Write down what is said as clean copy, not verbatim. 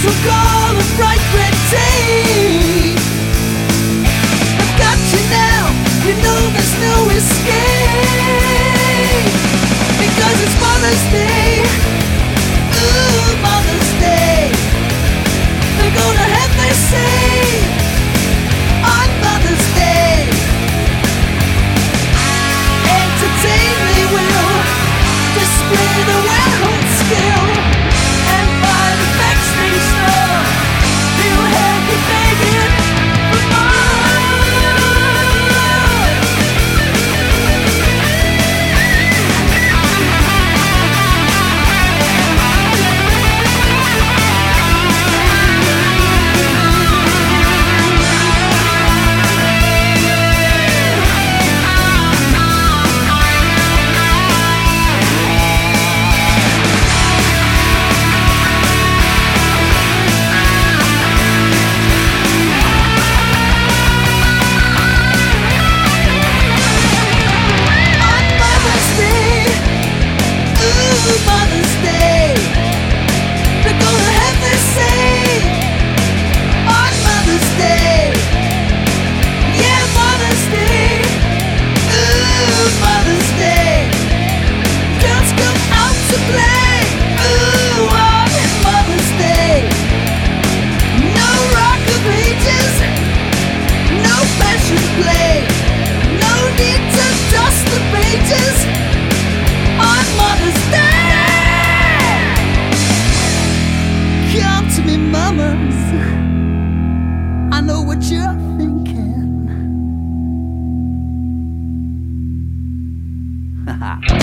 took all the bright red tape. I've got you now, you know there's no escape. Because it's Mother's Day, ooh, Mother's Day. They're gonna have their say on Mother's Day. Entertain they will, display the well-honed skill, and buy the backstage stuff. They'll have you begging for more. Mother's Day, they're gonna have their say on Mother's Day. Yeah, Mother's Day, ooh, Mother's Day. Girls come out to play, ooh, on Mother's Day. No rock of ages, no passion play, no need to dust the pages on Mother's Day. Come to me, mamas, I know what you're thinking.